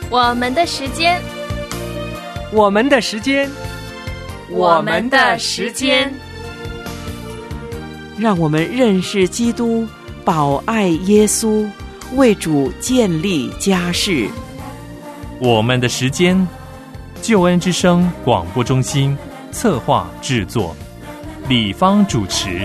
我们的时间， 我们的时间， 我们的时间， 让我们认识基督，保爱耶稣，为主建立家室。 我们的时间，救恩之声广播中心策划制作，李芳主持。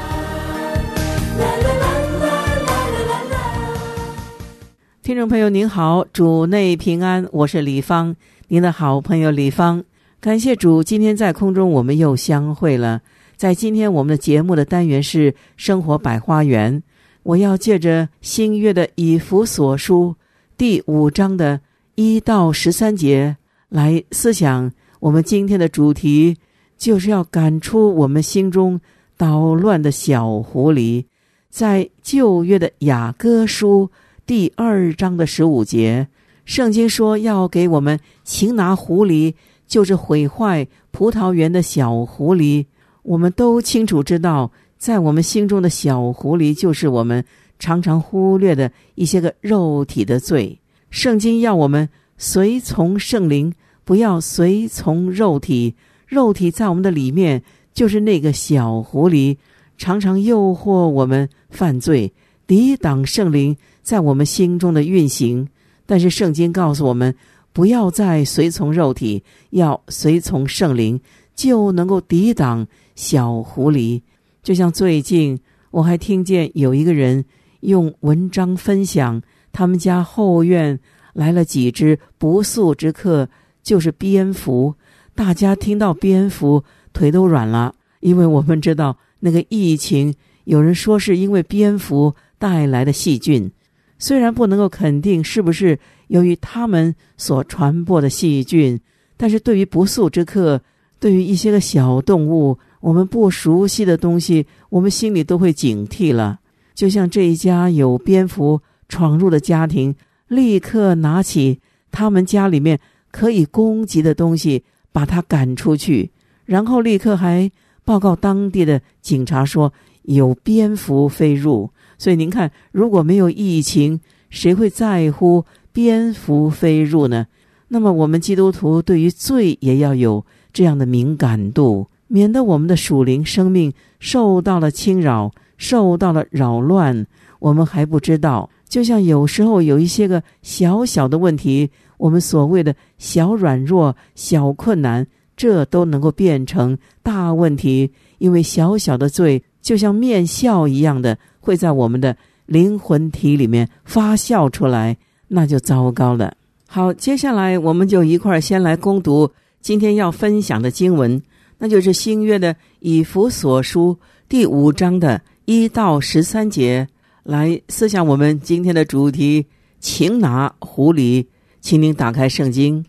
听众朋友您好，主内平安，我是李芳，您的好朋友李芳。感谢主，今天在空中我们又相会了。在今天我们的节目的单元是生活百花园，我要借着新约的以弗所书第5章的1到13节来思想我们今天的主题，就是要赶出我们心中捣乱的小狐狸。在旧约的雅歌书第2章的15节，圣经说要给我们擒拿狐狸，就是毁坏葡萄园的小狐狸。我们都清楚知道，在我们心中的小狐狸就是我们常常忽略的一些个肉体的罪。圣经要我们随从圣灵，不要随从肉体。肉体在我们的里面就是那个小狐狸，常常诱惑我们犯罪，抵挡圣灵在我们心中的运行。但是圣经告诉我们，不要再随从肉体，要随从圣灵，就能够抵挡小狐狸。就像最近我还听见有一个人用文章分享，他们家后院来了几只不速之客，就是蝙蝠。大家听到蝙蝠腿都软了，因为我们知道那个疫情，有人说是因为蝙蝠带来的细菌，虽然不能够肯定是不是由于他们所传播的细菌，但是对于不速之客，对于一些个小动物，我们不熟悉的东西，我们心里都会警惕了。就像这一家有蝙蝠闯入的家庭，立刻拿起他们家里面可以攻击的东西，把它赶出去，然后立刻还报告当地的警察说有蝙蝠飞入。所以您看，如果没有疫情，谁会在乎蝙蝠飞入呢？那么我们基督徒对于罪也要有这样的敏感度，免得我们的属灵生命受到了侵扰，受到了扰乱，我们还不知道。就像有时候有一些个小小的问题，我们所谓的小软弱、小困难，这都能够变成大问题，因为小小的罪就像面笑一样的，会在我们的灵魂体里面发酵出来，那就糟糕了。好，接下来我们就一块先来攻读今天要分享的经文，那就是新约的以弗所书第5章的1到13节，来思想我们今天的主题，擒拿狐狸。请您打开圣经。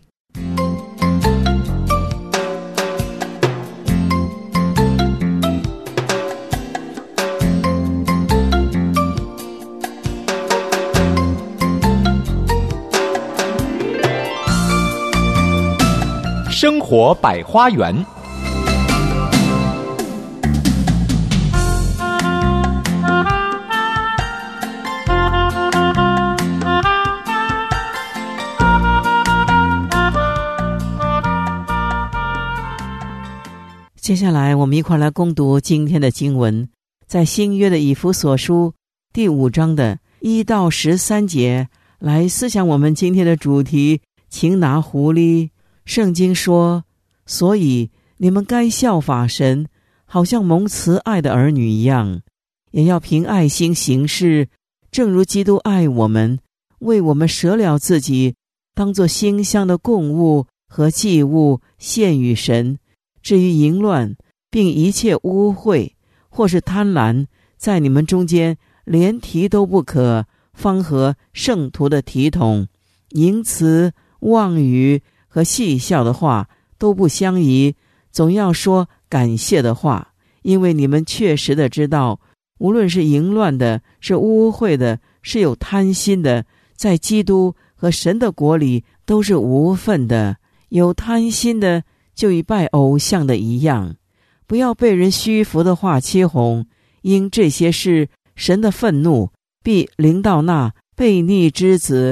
生活百花园。 接下来我们一块来攻读今天的经文，在新约的以弗所书第5章的1到13节，来思想我们今天的主题，擒拿狐狸。圣经说，所以你们该效法神，好像蒙慈爱的儿女一样，也要凭爱心行事，正如基督爱我们，为我们舍了自己，当作馨香的供物和祭物献与神。至于淫乱并一切污秽或是贪婪，在你们中间连提都不可，方合圣徒的体统。淫词妄语和戏笑的话都不相宜，总要说感谢的话，因为你们确实的知道，无论是淫乱的，是污秽的，是有贪心的，在基督和神的国里都是无份的。有贪心的就与拜偶像的一样，不要被人虚浮的话欺哄，因这些事神的愤怒必临到那悖逆之子，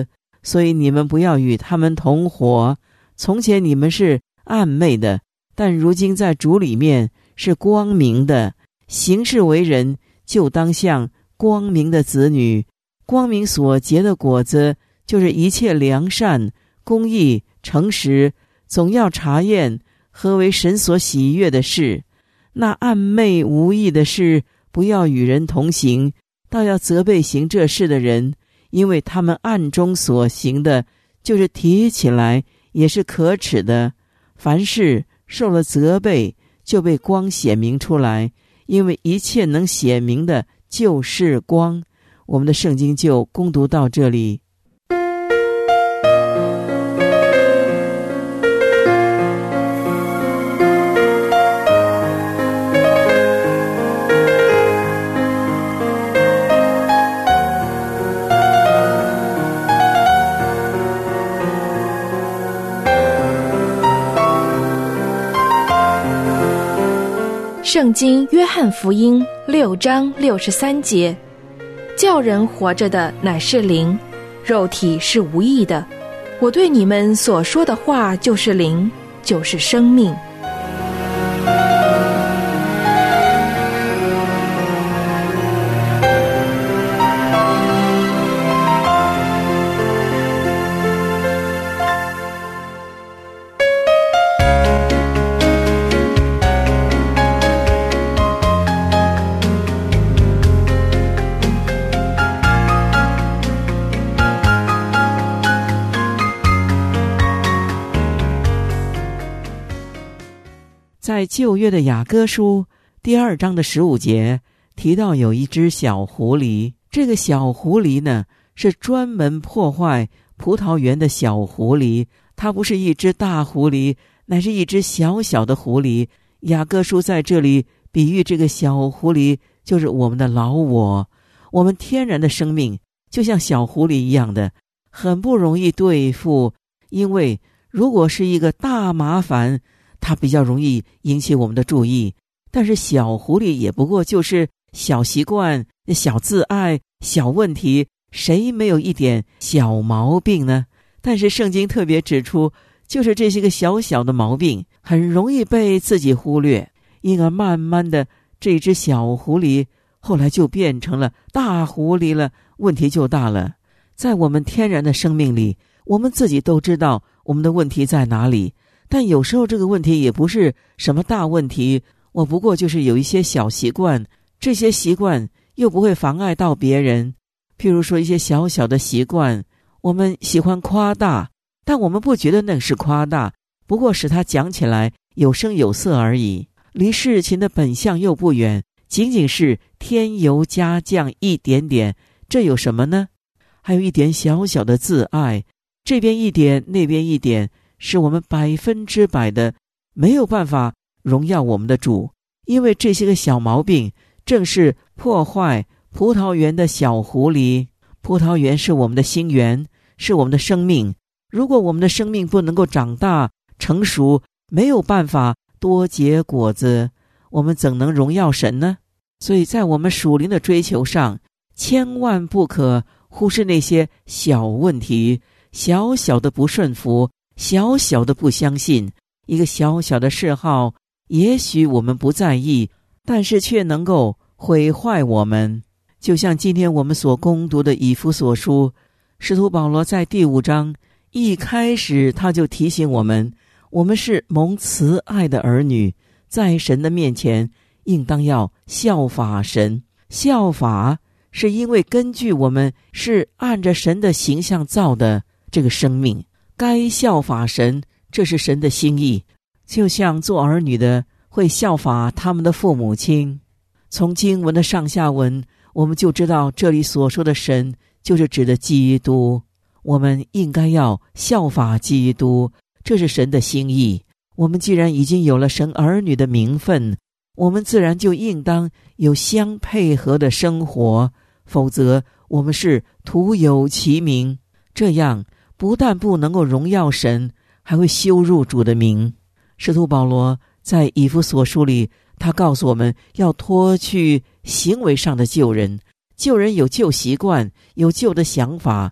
所以你们不要与他们同伙。从前你们是暗昧的，但如今在主里面是光明的。行事为人，就当像光明的子女。光明所结的果子，就是一切良善、公义、诚实，总要查验何为神所喜悦的事。那暗昧无益的事，不要与人同行，倒要责备行这事的人，因为他们暗中所行的，就是提起来也是可耻的。凡事受了责备，就被光显明出来，因为一切能显明的就是光。我们的圣经就攻读到这里。 圣经约翰福音6章63节，叫人活着的乃是灵，肉体是无益的。我对你们所说的话就是灵，就是生命。 在旧约的雅歌书第2章的15节提到有一只小狐狸，这个小狐狸呢是专门破坏葡萄园的小狐狸，它不是一只大狐狸，乃是一只小小的狐狸。雅歌书在这里比喻这个小狐狸就是我们的老我，我们天然的生命就像小狐狸一样的，很不容易对付，因为如果是一个大麻烦，它比较容易引起我们的注意，但是小狐狸也不过就是小习惯、小自爱、小问题，谁没有一点小毛病呢？但是圣经特别指出，就是这些个小小的毛病很容易被自己忽略，因而慢慢的这只小狐狸后来就变成了大狐狸了，问题就大了。在我们天然的生命里，我们自己都知道我们的问题在哪里，但有时候这个问题也不是什么大问题，我不过就是有一些小习惯，这些习惯又不会妨碍到别人。譬如说一些小小的习惯，我们喜欢夸大，但我们不觉得那是夸大，不过使它讲起来有声有色而已，离事情的本相又不远，仅仅是添油加酱一点点，这有什么呢？还有一点小小的自爱，这边一点那边一点，使我们100%的没有办法荣耀我们的主，因为这些个小毛病正是破坏葡萄园的小狐狸。葡萄园是我们的心园，是我们的生命，如果我们的生命不能够长大成熟，没有办法多结果子，我们怎能荣耀神呢？所以在我们属灵的追求上，千万不可忽视那些小问题，小小的不顺服，小小的不相信，一个小小的嗜好，也许我们不在意，但是却能够毁坏我们。就像今天我们所攻读的以弗所书，使徒保罗在第5章一开始他就提醒我们，我们是蒙慈爱的儿女，在神的面前应当要效法神。效法是因为根据我们是按着神的形象造的这个生命，该效法神，这是神的心意。就像做儿女的会效法他们的父母亲，从经文的上下文我们就知道这里所说的神就是指的基督，我们应该要效法基督，这是神的心意。我们既然已经有了神儿女的名分，我们自然就应当有相配合的生活，否则我们是徒有其名，这样不但不能够荣耀神，还会羞辱主的名。使徒保罗在以弗所书里，他告诉我们要脱去行为上的旧人。旧人有旧习惯，有旧的想法，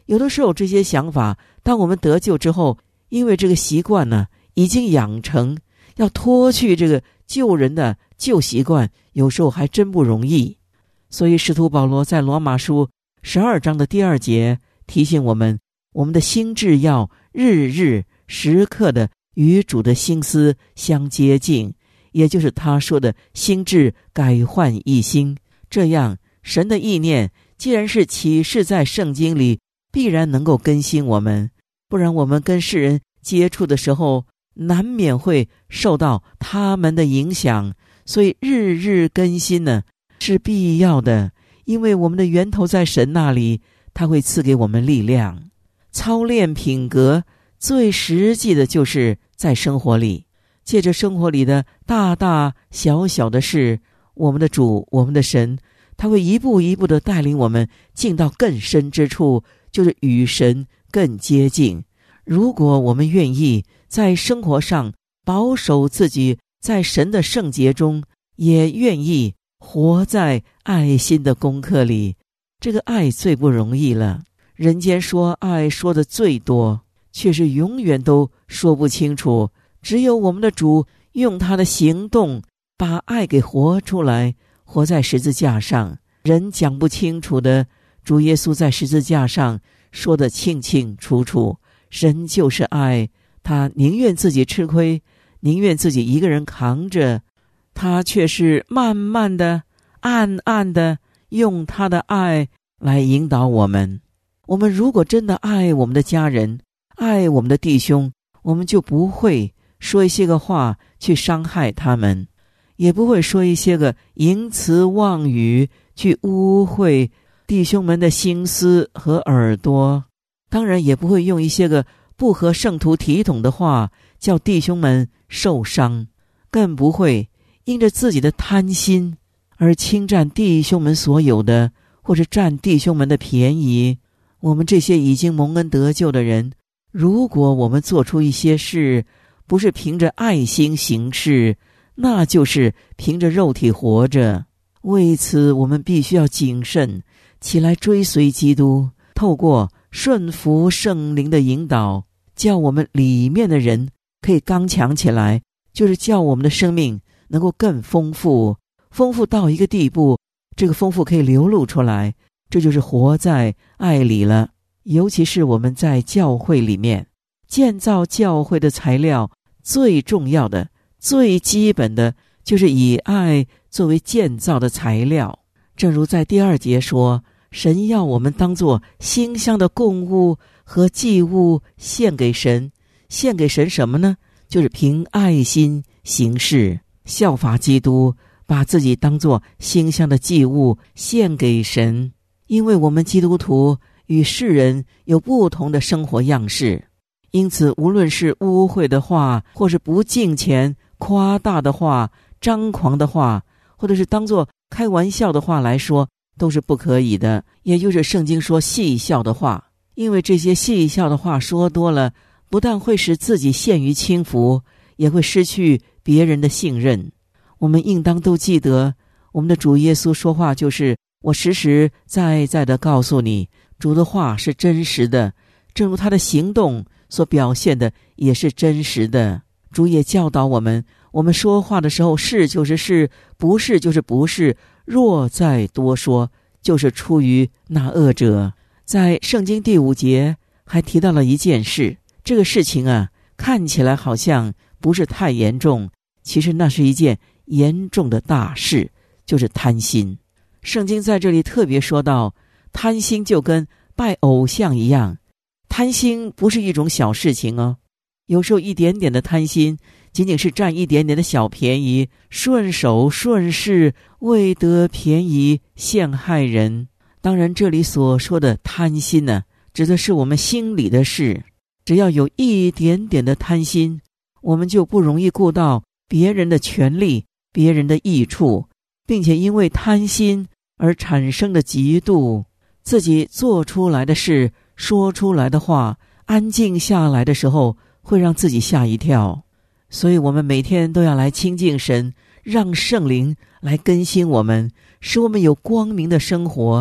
有的时候这些想法，当我们得救之后，因为这个习惯呢已经养成，要脱去这个救人的旧习惯，有时候还真不容易。所以使徒保罗在罗马书12章的第2节提醒我们，我们的心志要日日时刻的与主的心思相接近，也就是他说的心志改换一心。这样神的意念既然是启示在圣经里，必然能够更新我们，不然我们跟世人接触的时候，难免会受到他们的影响。所以日日更新呢是必要的，因为我们的源头在神那里，他会赐给我们力量。操练品格最实际的就是在生活里，借着生活里的大大小小的事，我们的主，我们的神，他会一步一步的带领我们进到更深之处，就是与神更接近。如果我们愿意在生活上保守自己在神的圣洁中，也愿意活在爱心的功课里，这个爱最不容易了。人间说爱说的最多，却是永远都说不清楚。只有我们的主用他的行动把爱给活出来，活在十字架上。人讲不清楚的，主耶稣在十字架上说得清清楚楚。神就是爱，他宁愿自己吃亏，宁愿自己一个人扛着，他却是慢慢的暗暗的用他的爱来引导我们。我们如果真的爱我们的家人，爱我们的弟兄，我们就不会说一些个话去伤害他们，也不会说一些个淫词妄语去污秽弟兄们的心思和耳朵，当然也不会用一些个不合圣徒体统的话叫弟兄们受伤，更不会因着自己的贪心而侵占弟兄们所有的，或者占弟兄们的便宜。我们这些已经蒙恩得救的人，如果我们做出一些事不是凭着爱心行事，那就是凭着肉体活着。为此我们必须要谨慎起来追随基督，透过顺服圣灵的引导，叫我们里面的人可以刚强起来，就是叫我们的生命能够更丰富到一个地步，这个丰富可以流露出来，这就是活在爱里了。尤其是我们在教会里面建造教会的材料，最重要的最基本的就是以爱作为建造的材料。正如在第2节说，神要我们当作馨香的供物和祭物献给神。献给神什么呢？就是凭爱心行事，效法基督，把自己当作馨香的祭物献给神。因为我们基督徒与世人有不同的生活样式，因此无论是污秽的话，或是不敬虔夸大的话，张狂的话，或者是当作开玩笑的话来说，都是不可以的。也就是圣经说戏笑的话，因为这些戏笑的话说多了，不但会使自己陷于轻浮，也会失去别人的信任。我们应当都记得，我们的主耶稣说话就是我实实在在地告诉你，主的话是真实的，正如他的行动所表现的也是真实的。主也教导我们，我们说话的时候，是就是是，不是就是不是，若再多说，就是出于那恶者。在圣经第5节还提到了一件事，这个事情啊，看起来好像不是太严重，其实那是一件严重的大事，就是贪心。圣经在这里特别说到，贪心就跟拜偶像一样，贪心不是一种小事情哦。有时候一点点的贪心，仅仅是占一点点的小便宜，顺手顺势，为得便宜陷害人。当然这里所说的贪心呢，指的是我们心里的事。只要有一点点的贪心，我们就不容易顾到别人的权利，别人的益处，并且因为贪心而产生的嫉妒，自己做出来的事，说出来的话，安静下来的时候，会让自己吓一跳。所以我们每天都要来亲近神，让圣灵来更新我们，使我们有光明的生活，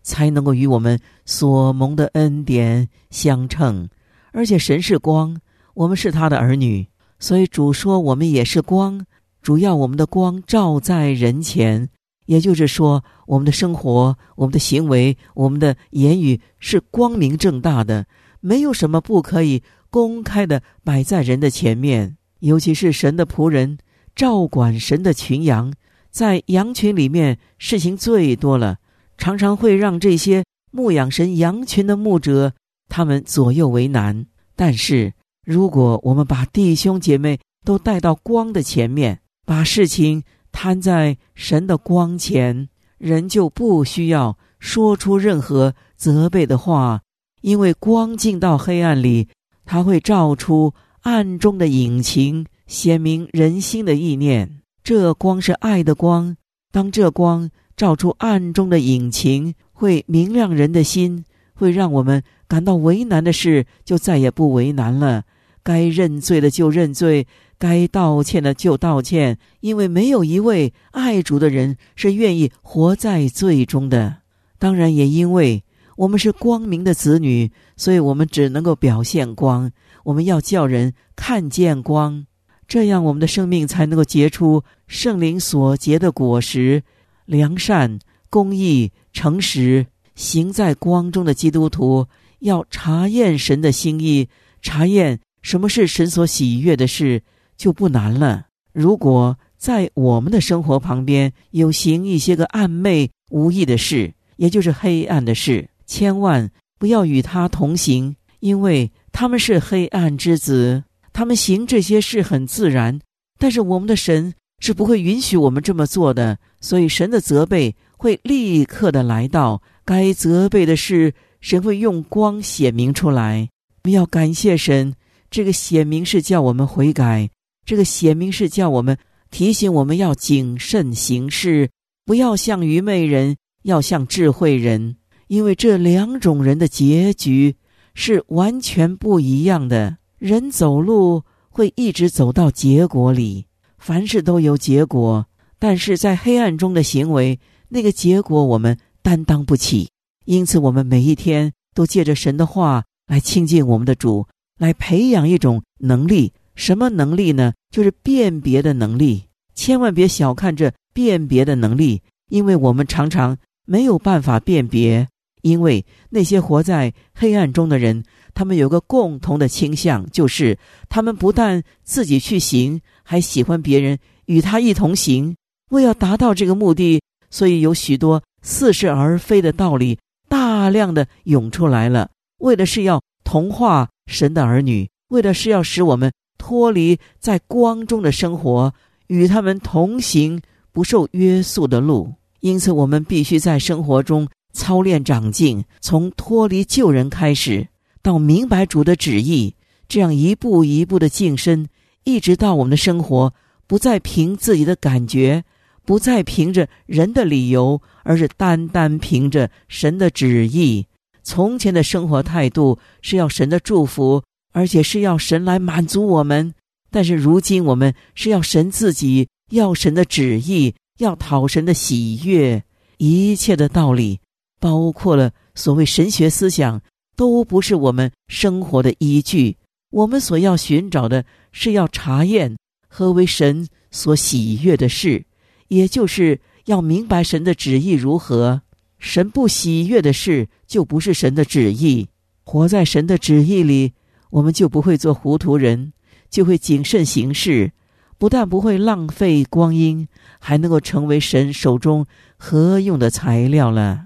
才能够与我们所蒙的恩典相称。而且神是光，我们是他的儿女，所以主说我们也是光，主要我们的光照在人前。也就是说，我们的生活、我们的行为、我们的言语是光明正大的，没有什么不可以公开的摆在人的前面。尤其是神的仆人照管神的群羊，在羊群里面事情最多了，常常会让这些牧养神羊群的牧者他们左右为难。但是如果我们把弟兄姐妹都带到光的前面，把事情摊在神的光前，人就不需要说出任何责备的话，因为光进到黑暗里，它会照出暗中的隐情，显明人心的意念。这光是爱的光，当这光照出暗中的隐情，会明亮人的心，会让我们感到为难的事就再也不为难了，该认罪的就认罪，该道歉的就道歉，因为没有一位爱主的人是愿意活在罪中的。当然也因为我们是光明的子女，所以我们只能够表现光，我们要叫人看见光，这样我们的生命才能够结出圣灵所结的果实，良善、公义、诚实。行在光中的基督徒要查验神的心意，查验什么是神所喜悦的事，就不难了。如果在我们的生活旁边有行一些个暗昧无益的事，也就是黑暗的事，千万不要与他同行，因为他们是黑暗之子，他们行这些事很自然，但是我们的神是不会允许我们这么做的，所以神的责备会立刻的来到，该责备的事神会用光显明出来。我们要感谢神，这个显明是叫我们悔改，这个显明是叫我们提醒我们要谨慎行事，不要像愚昧人，要像智慧人，因为这两种人的结局是完全不一样的。人走路会一直走到结果里，凡事都有结果，但是在黑暗中的行为，那个结果我们担当不起。因此我们每一天都借着神的话来亲近我们的主，来培养一种能力。什么能力呢？就是辨别的能力。千万别小看这辨别的能力，因为我们常常没有办法辨别。因为那些活在黑暗中的人，他们有个共同的倾向，就是他们不但自己去行，还喜欢别人与他一同行。为要达到这个目的，所以有许多似是而非的道理大量的涌出来了，为的是要同化神的儿女，为的是要使我们脱离在光中的生活，与他们同行不受约束的路。因此我们必须在生活中操练长进，从脱离旧人开始，到明白主的旨意，这样一步一步的晋升，一直到我们的生活不再凭自己的感觉，不再凭着人的理由，而是单单凭着神的旨意。从前的生活态度是要神的祝福，而且是要神来满足我们，但是如今我们是要神自己，要神的旨意，要讨神的喜悦。一切的道理，包括了所谓神学思想，都不是我们生活的依据。我们所要寻找的是要查验何为神所喜悦的事，也就是要明白神的旨意如何。神不喜悦的事就不是神的旨意。活在神的旨意里，我们就不会做糊涂人，就会谨慎行事，不但不会浪费光阴，还能够成为神手中合用的材料了。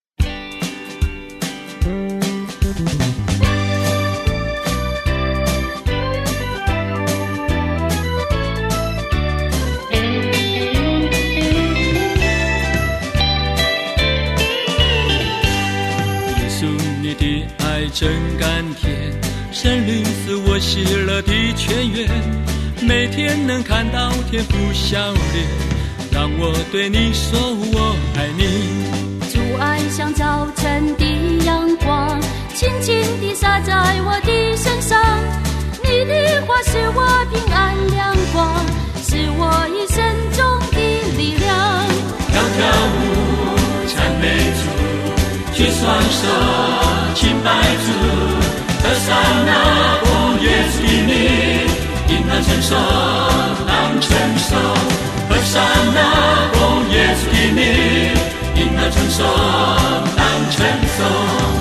真甘甜，神灵是我喜乐的泉源，每天能看到天父笑脸，让我对你说我爱你。 主爱像早晨的阳光，轻轻地洒在我的身上，你的话是我平安亮光，是我一生中的力量。 跳跳舞赞美主， 举双手敬拜主，和善那奉耶稣的名，应当承受，当承受。和善那奉耶稣的名，应当承受，当承受。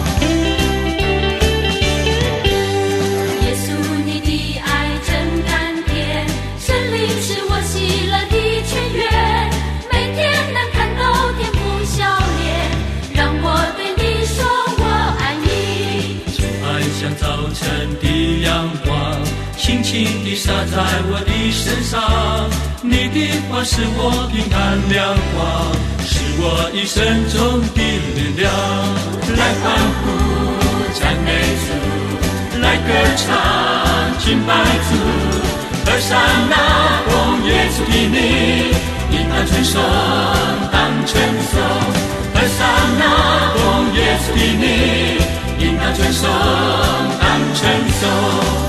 轻轻地洒在我的身上，你的话是我平安亮光，是我一生中的力量。来欢呼赞美主，来歌唱敬拜主，和善那奉耶稣的名，应当承受，当承受。和善那奉耶稣的名，应当承受，当承受。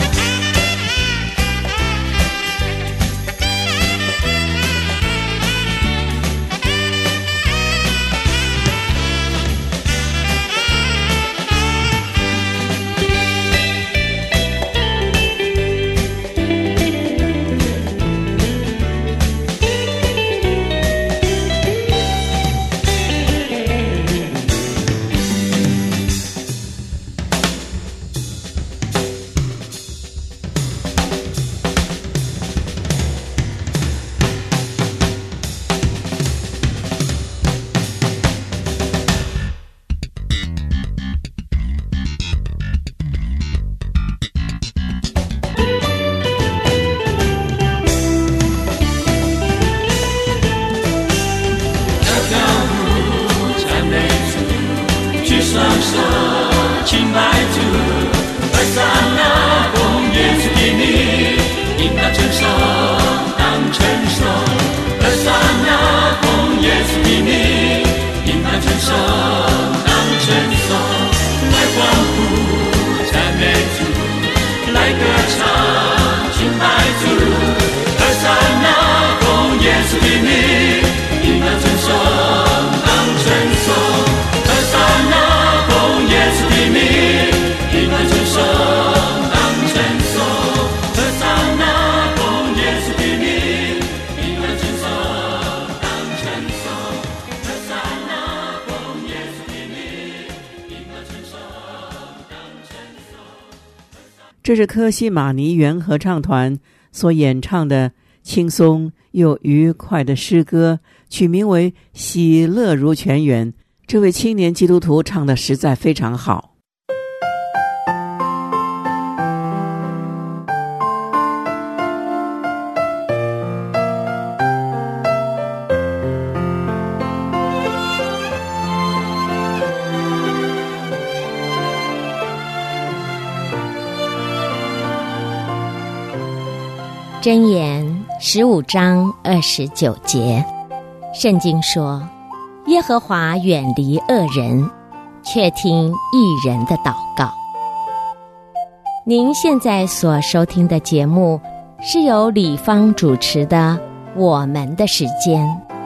这是科西玛尼园合唱团所演唱的轻松又愉快的诗歌，取名为《喜乐如泉源》。这位青年基督徒唱的实在非常好。 箴言15章29节，圣经说：耶和华远离恶人，却听义人的祷告。您现在所收听的节目是由李芳主持的《我们的时间》。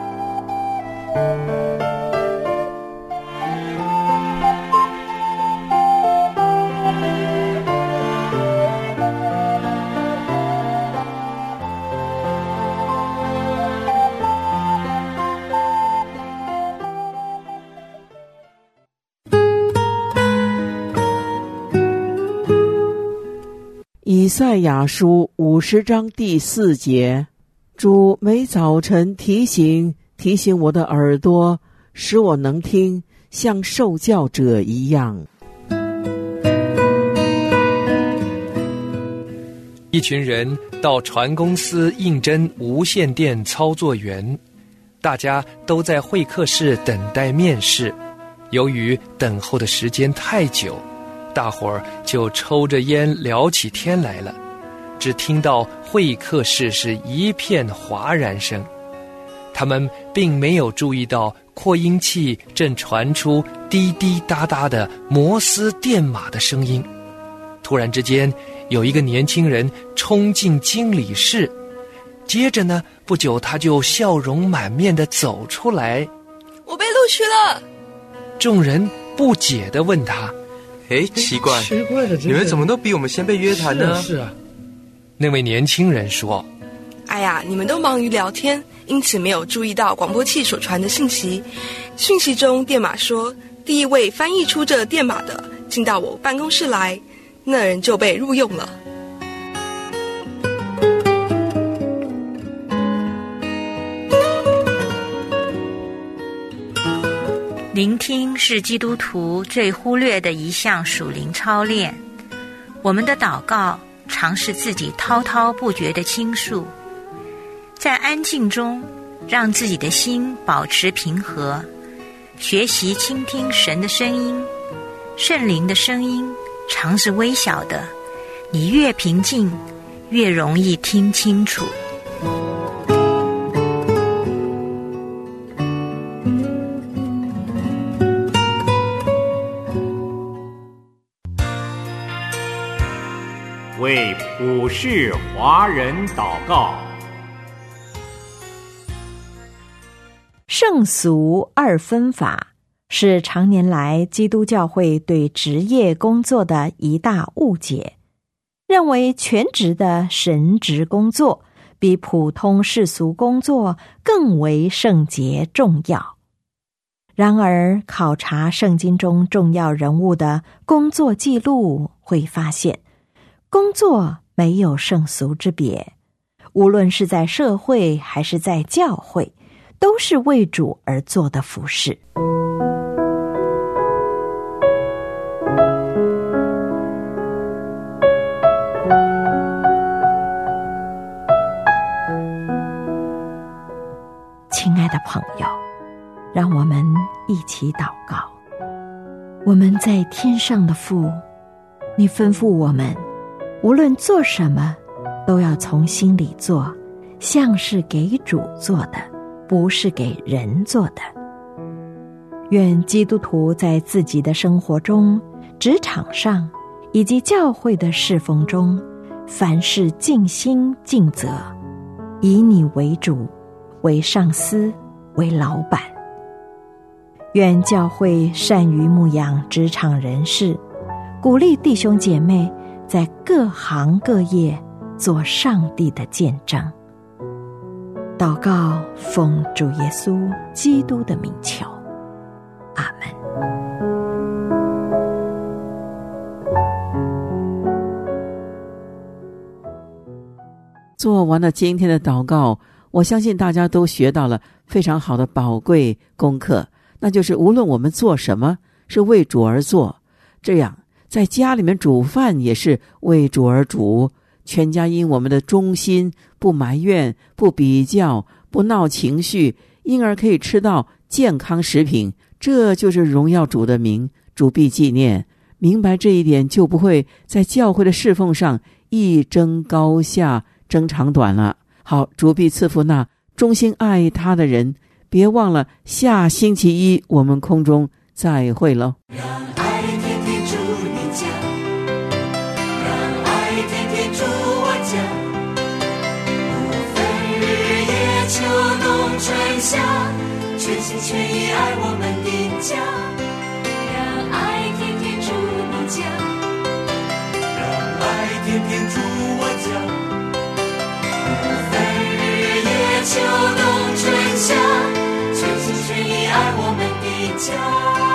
以赛亚书50章第4节，主每早晨提醒我的耳朵，使我能听，像受教者一样。 一群人到船公司应征无线电操作员，大家都在会客室等待面试。由于等候的时间太久，大伙儿就抽着烟聊起天来了。只听到会客室是一片哗然声，他们并没有注意到扩音器正传出滴滴答答的摩斯电码的声音。突然之间，有一个年轻人冲进经理室，接着呢，不久他就笑容满面地走出来。 我被录取了！ 众人不解地问他： 奇怪了，你们怎么都比我们先被约谈呢？ 是啊。那位年轻人说： 哎呀，你们都忙于聊天，因此没有注意到广播器所传的信息。讯息中电码说，第一位翻译出这电码的进到我办公室来，那人就被录用了。 聆听是基督徒最忽略的一项属灵操练。我们的祷告常是自己滔滔不绝的倾诉，在安静中让自己的心保持平和，学习倾听神的声音。圣灵的声音常是微小的，你越平静，越容易听清楚。 为普世华人祷告。 圣俗二分法是常年来基督教会对职业工作的一大误解，认为全职的神职工作比普通世俗工作更为圣洁重要。然而，考察圣经中重要人物的工作记录，会发现工作没有圣俗之别，无论是在社会还是在教会，都是为主而做的服事。亲爱的朋友，让我们一起祷告。我们在天上的父，你吩咐我们无论做什么都要从心里做，像是给主做的，不是给人做的。愿基督徒在自己的生活中、职场上以及教会的侍奉中，凡事尽心尽责，以你为主，为上司，为老板。愿教会善于牧养职场人士，鼓励弟兄姐妹在各行各业做上帝的见证。祷告奉主耶稣基督的名求，阿们。 做完了今天的祷告，我相信大家都学到了非常好的宝贵功课，那就是无论我们做什么，是为主而做，这样在家里面煮饭也是为主而煮，全家因我们的忠心，不埋怨，不比较，不闹情绪，因而可以吃到健康食品，这就是荣耀主的名，主必纪念。明白这一点，就不会在教会的侍奉上一争高下，争长短了。好，主必赐福那忠心爱他的人。别忘了下星期一我们空中再会喽。 让爱天天住你家，让爱天天住我家，不分日夜秋冬春夏，全心全意爱我们的家。让爱天天住你家，让爱天天住我家，不分日夜秋冬春夏，全心全意爱我们的家。